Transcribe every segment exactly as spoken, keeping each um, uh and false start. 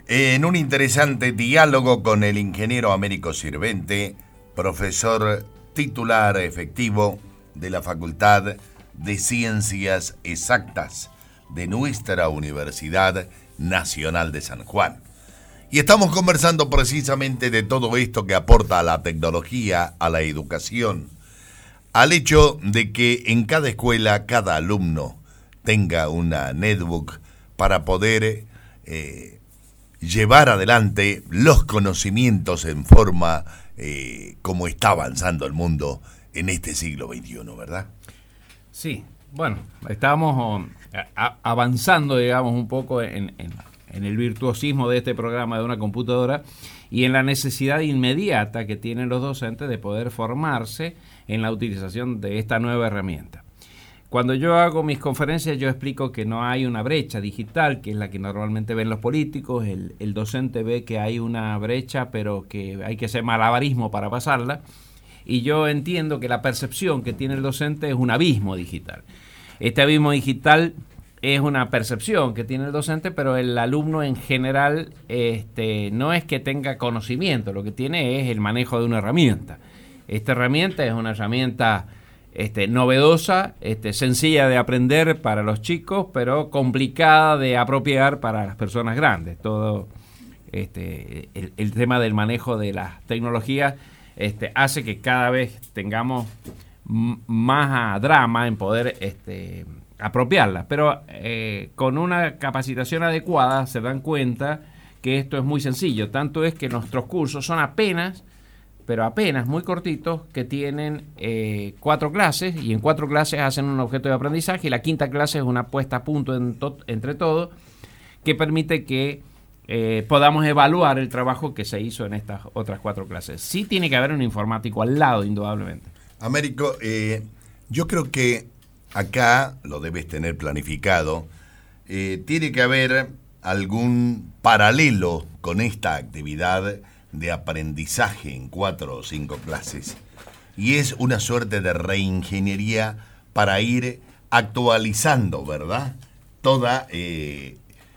En un interesante diálogo con el ingeniero Américo Sirvente, profesor titular efectivo de la Facultad de Ciencias Exactas de nuestra Universidad Nacional de San Juan. Y estamos conversando precisamente de todo esto que aporta a la tecnología, a la educación, al hecho de que en cada escuela, cada alumno tenga una netbook para poder eh, llevar adelante los conocimientos en forma eh, como está avanzando el mundo en este siglo veintiuno, ¿verdad? Sí, bueno, estamos a, avanzando, digamos, un poco en, en, en el virtuosismo de este programa de una computadora y en la necesidad inmediata que tienen los docentes de poder formarse en la utilización de esta nueva herramienta. Cuando yo hago mis conferencias, yo explico que no hay una brecha digital, que es la que normalmente ven los políticos. El, el docente ve que hay una brecha, pero que hay que hacer malabarismo para pasarla. Y yo entiendo que la percepción que tiene el docente es un abismo digital. Este abismo digital es una percepción que tiene el docente, pero el alumno en general este, no es que tenga conocimiento, lo que tiene es el manejo de una herramienta. Esta herramienta es una herramienta Este, novedosa, este, sencilla de aprender para los chicos, pero complicada de apropiar para las personas grandes. Todo este, el, el tema del manejo de las tecnologías este, hace que cada vez tengamos m- más drama en poder este, apropiarlas. Pero eh, con una capacitación adecuada se dan cuenta que esto es muy sencillo. Tanto es que nuestros cursos son apenas pero apenas muy cortitos, que tienen eh, cuatro clases, y en cuatro clases hacen un objeto de aprendizaje, y la quinta clase es una puesta a punto en to- entre todos, que permite que eh, podamos evaluar el trabajo que se hizo en estas otras cuatro clases. Sí tiene que haber un informático al lado, indudablemente. Américo, eh, yo creo que acá, lo debes tener planificado, eh, tiene que haber algún paralelo con esta actividad de aprendizaje en cuatro o cinco clases, y es una suerte de reingeniería para ir actualizando, ¿verdad?, toda eh,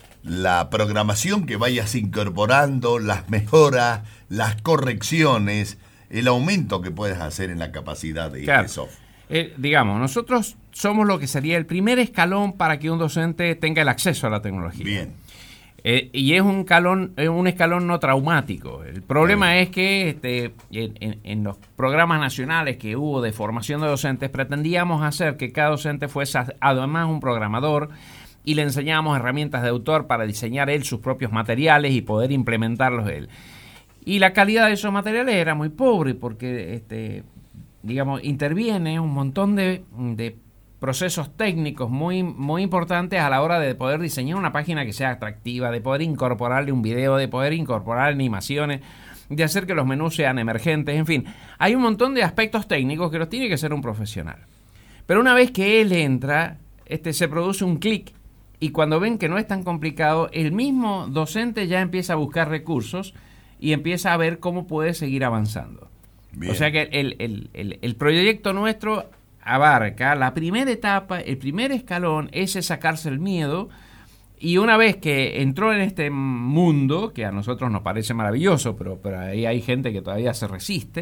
la programación que vayas incorporando, las mejoras, las correcciones, el aumento que puedes hacer en la capacidad de claro. este software. Eh, digamos, nosotros somos lo que sería el primer escalón para que un docente tenga el acceso a la tecnología. Bien. Eh, y es un escalón, un escalón no traumático. El problema sí. es que este, en, en, en los programas nacionales que hubo de formación de docentes pretendíamos hacer que cada docente fuese además un programador, y le enseñábamos herramientas de autor para diseñar él sus propios materiales y poder implementarlos él. Y la calidad de esos materiales era muy pobre porque este, digamos, interviene un montón de, de procesos técnicos muy, muy importantes a la hora de poder diseñar una página que sea atractiva, de poder incorporarle un video, de poder incorporar animaciones, de hacer que los menús sean emergentes, en fin. Hay un montón de aspectos técnicos que los tiene que hacer un profesional. Pero una vez que él entra, este, se produce un clic, y cuando ven que no es tan complicado, el mismo docente ya empieza a buscar recursos y empieza a ver cómo puede seguir avanzando. Bien. O sea que el, el, el, el proyecto nuestro abarca la primera etapa, el primer escalón, ese sacarse el miedo, y una vez que entró en este mundo, que a nosotros nos parece maravilloso, pero, pero ahí hay gente que todavía se resiste,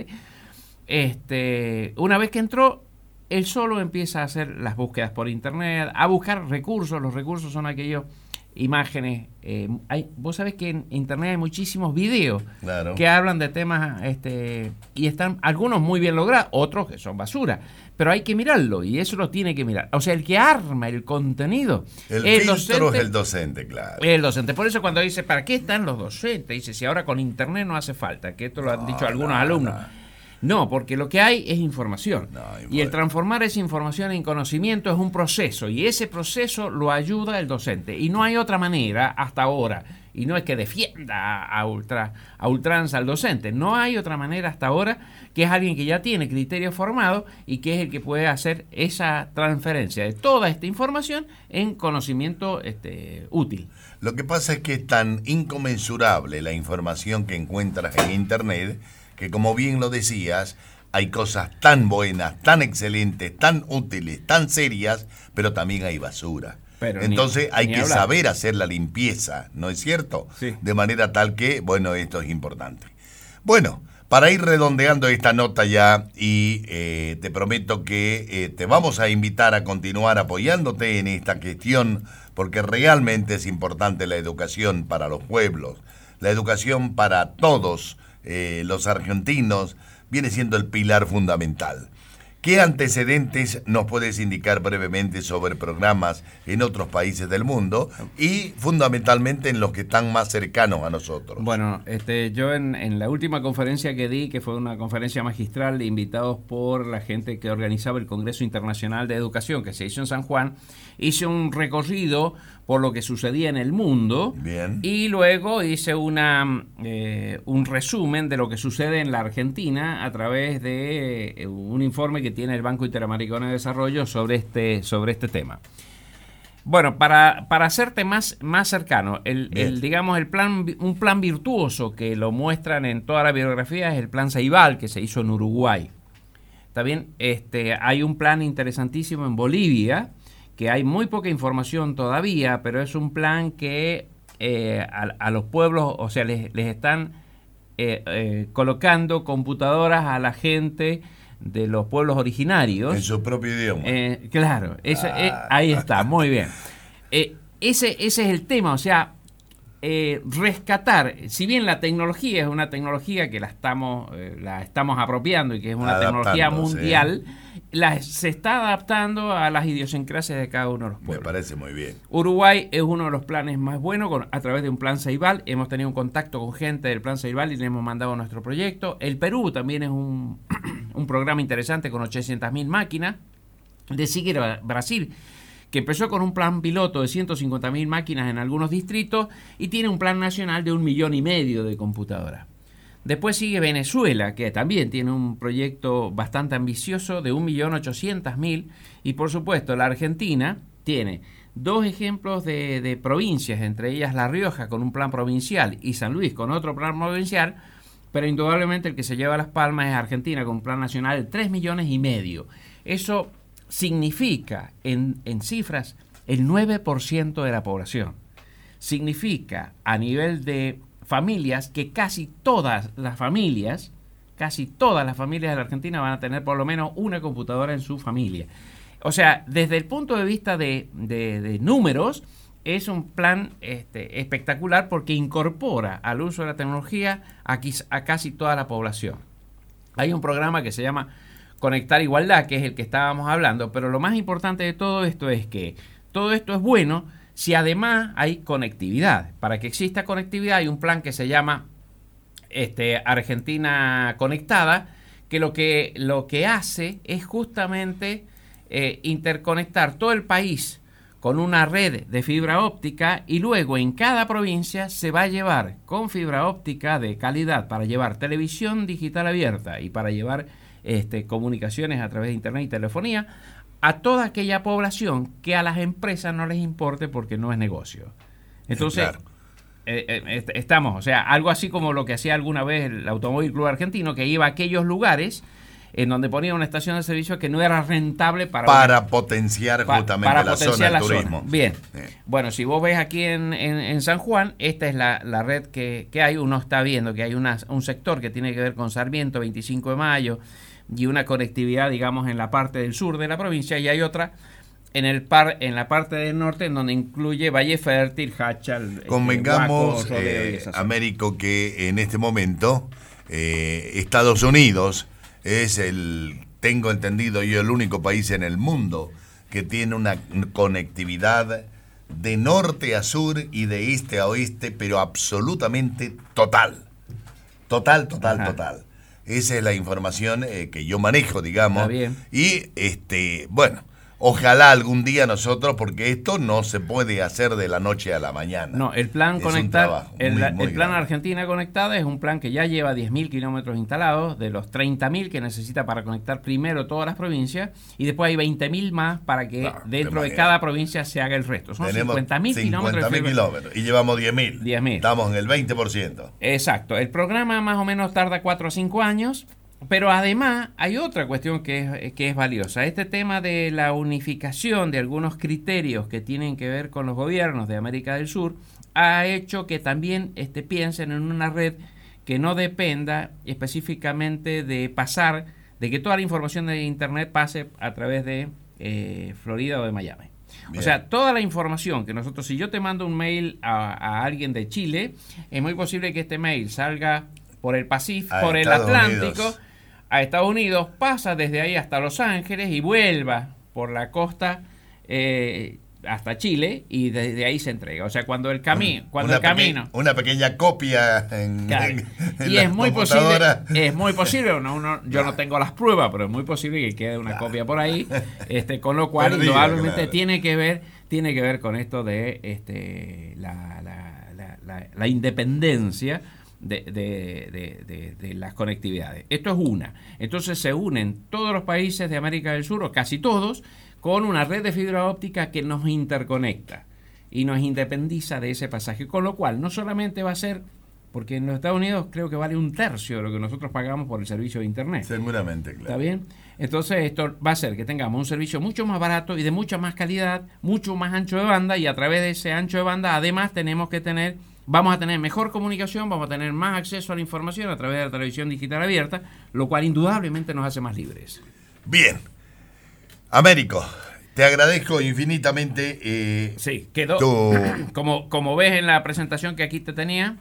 este, una vez que entró, él solo empieza a hacer las búsquedas por internet, a buscar recursos. Los recursos son aquellos imágenes. Eh, hay, vos sabés que en internet hay muchísimos videos claro. que hablan de temas este, y están algunos muy bien logrados, otros que son basura, pero hay que mirarlo, y eso lo tiene que mirar. O sea, el que arma el contenido, el, el filtro docente, es el docente, claro. El docente. Por eso cuando dice, ¿para qué están los docentes? Dice, si ahora con internet no hace falta, que esto lo han no, dicho algunos no, alumnos. No. No, porque lo que hay es información. No, y el transformar esa información en conocimiento es un proceso, y ese proceso lo ayuda el docente. Y no hay otra manera hasta ahora, y no es que defienda a, ultra, a ultranza al docente, no hay otra manera hasta ahora, que es alguien que ya tiene criterio formado y que es el que puede hacer esa transferencia de toda esta información en conocimiento este, útil. Lo que pasa es que es tan inconmensurable la información que encuentras en internet, que como bien lo decías, hay cosas tan buenas, tan excelentes, tan útiles, tan serias, pero también hay basura. Pero Entonces ni, hay ni que hablar. saber hacer la limpieza, ¿no es cierto? Sí. De manera tal que, bueno, esto es importante. Bueno, para ir redondeando esta nota ya, y eh, te prometo que eh, te vamos a invitar a continuar apoyándote en esta cuestión, porque realmente es importante la educación para los pueblos, la educación para todos eh, los argentinos, viene siendo el pilar fundamental. ¿Qué antecedentes nos puedes indicar brevemente sobre programas en otros países del mundo y fundamentalmente en los que están más cercanos a nosotros? Bueno, este, yo en, en la última conferencia que di, que fue una conferencia magistral de invitados por la gente que organizaba el Congreso Internacional de Educación que se hizo en San Juan, hice un recorrido por lo que sucedía en el mundo. Bien. Y luego hice una eh, un resumen de lo que sucede en la Argentina a través de eh, un informe que tiene el Banco Interamericano de Desarrollo sobre este sobre este tema. Bueno, para, para hacerte más, más cercano, el, el digamos el plan un plan virtuoso que lo muestran en toda la bibliografía es el plan Ceibal, que se hizo en Uruguay. Está bien, este hay un plan interesantísimo en Bolivia, que hay muy poca información todavía, pero es un plan que eh, a, a los pueblos, o sea, les, les están eh, eh, colocando computadoras a la gente de los pueblos originarios. En su propio idioma. Eh, claro, ese, ah. eh, ahí está, muy bien. Eh, ese, ese es el tema, o sea, eh, rescatar, si bien la tecnología es una tecnología que la estamos, eh, la estamos apropiando y que es una Adaptando, tecnología mundial, sí. La, se está adaptando a las idiosincrasias de cada uno de los pueblos. Me parece muy bien. Uruguay es uno de los planes más buenos, con, a través de un plan Ceibal. Hemos tenido un contacto con gente del plan Ceibal y le hemos mandado nuestro proyecto. El Perú también es un, un programa interesante con ochocientas mil máquinas. De sigue Brasil, que empezó con un plan piloto de ciento cincuenta mil máquinas en algunos distritos y tiene un plan nacional de un millón y medio de computadoras. Después sigue Venezuela, que también tiene un proyecto bastante ambicioso de un millón ochocientas mil. Y por supuesto, la Argentina tiene dos ejemplos de, de provincias, entre ellas La Rioja con un plan provincial y San Luis con otro plan provincial, pero indudablemente el que se lleva las palmas es Argentina con un plan nacional de tres millones y medio. Eso significa, en, en cifras, el nueve por ciento de la población. Significa, a nivel de familias, que casi todas las familias, casi todas las familias de la Argentina van a tener por lo menos una computadora en su familia. O sea, desde el punto de vista de, de, de números, es un plan este, espectacular porque incorpora al uso de la tecnología a, a casi toda la población. Hay un programa que se llama Conectar Igualdad, que es el que estábamos hablando, pero lo más importante de todo esto es que todo esto es bueno si además hay conectividad. Para que exista conectividad hay un plan que se llama este, Argentina Conectada, que lo que, lo que hace es justamente eh, interconectar todo el país con una red de fibra óptica y luego en cada provincia se va a llevar con fibra óptica de calidad para llevar televisión digital abierta y para llevar este, comunicaciones a través de internet y telefonía a toda aquella población que a las empresas no les importe porque no es negocio. Entonces, claro. eh, eh, estamos, o sea, algo así como lo que hacía alguna vez el Automóvil Club Argentino, que iba a aquellos lugares en donde ponía una estación de servicio que no era rentable para... Para una, potenciar pa, justamente para la potenciar zona del turismo. Zona. Bien. Sí. Bueno, si vos ves aquí en, en, en San Juan, esta es la, la red que, que hay. Uno está viendo que hay una, un sector que tiene que ver con Sarmiento, veinticinco de mayo, y una conectividad, digamos, en la parte del sur de la provincia, y hay otra en el par en la parte del norte, en donde incluye Valle Fértil, Hachal, convengamos, este, Guaco, eh, Américo, que en este momento eh, Estados Unidos es el, tengo entendido yo, el único país en el mundo que tiene una conectividad de norte a sur y de este a oeste, pero absolutamente total. Total, total, Ajá. total. Esa es la información eh, que yo manejo, digamos. Está bien. Y, este, bueno, ojalá algún día nosotros, porque esto no se puede hacer de la noche a la mañana. No, el plan conectar, el, muy, muy el plan grande. Argentina Conectada es un plan que ya lleva diez mil kilómetros instalados, de los treinta mil que necesita para conectar primero todas las provincias, y después hay veinte mil más para que claro, dentro de, de cada provincia se haga el resto. Son cincuenta mil kilómetros. kilómetros. Y llevamos diez mil. diez mil. Estamos en el veinte por ciento. Exacto. El programa más o menos tarda cuatro o cinco años. pero además hay otra cuestión que es, que es valiosa. Este tema de la unificación de algunos criterios que tienen que ver con los gobiernos de América del Sur ha hecho que también este, piensen en una red que no dependa específicamente de pasar, de que toda la información de Internet pase a través de eh, Florida o de Miami. Bien. O sea, toda la información que nosotros, si yo te mando un mail a, a alguien de Chile, es muy posible que este mail salga por el Pacífico, a por Estados el Atlántico, Unidos. a Estados Unidos, pasa desde ahí hasta Los Ángeles y vuelva por la costa eh, hasta Chile y desde ahí se entrega. O sea, cuando el camino, cuando una el camino, peque- una pequeña copia en, claro. en, en y la es muy posible, computadora. es muy posible, no, uno, yo no tengo las pruebas, pero es muy posible que quede una copia por ahí, este, con lo cual Perdido, indudablemente claro. tiene que ver, tiene que ver con esto de este la, la, la, la, la independencia de, de, de, de, de las conectividades. Esto es una. Entonces se unen todos los países de América del Sur, o casi todos, con una red de fibra óptica que nos interconecta y nos independiza de ese pasaje, con lo cual no solamente va a ser, porque en los Estados Unidos creo que vale un tercio de lo que nosotros pagamos por el servicio de Internet. Seguramente, claro. ¿Está bien? Entonces esto va a hacer que tengamos un servicio mucho más barato y de mucha más calidad, mucho más ancho de banda, y a través de ese ancho de banda además tenemos que tener, vamos a tener mejor comunicación, vamos a tener más acceso a la información a través de la televisión digital abierta, lo cual indudablemente nos hace más libres. Bien. Américo, te agradezco infinitamente. Eh, Sí, quedó. tu... Como, como ves en la presentación que aquí te tenía,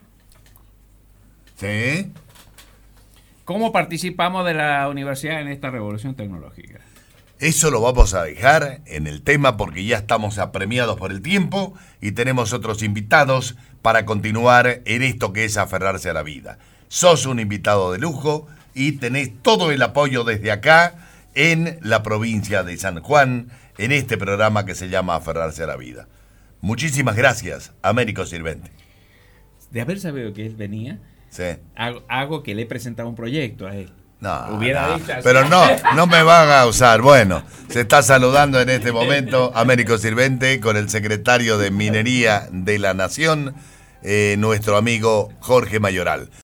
Sí. ¿cómo participamos de la universidad en esta revolución tecnológica? Eso lo vamos a dejar en el tema porque ya estamos apremiados por el tiempo y tenemos otros invitados para continuar en esto que es aferrarse a la vida. Sos un invitado de lujo y tenés todo el apoyo desde acá en la provincia de San Juan, en este programa que se llama Aferrarse a la Vida. Muchísimas gracias, Américo Sirvente. De haber sabido que él venía, Sí. hago, hago que le he presentado un proyecto a él. No, Hubiera no, dicho así. pero no, no me van a usar. Bueno, se está saludando en este momento Américo Sirvente con el secretario de Minería de la Nación, eh, nuestro amigo Jorge Mayoral.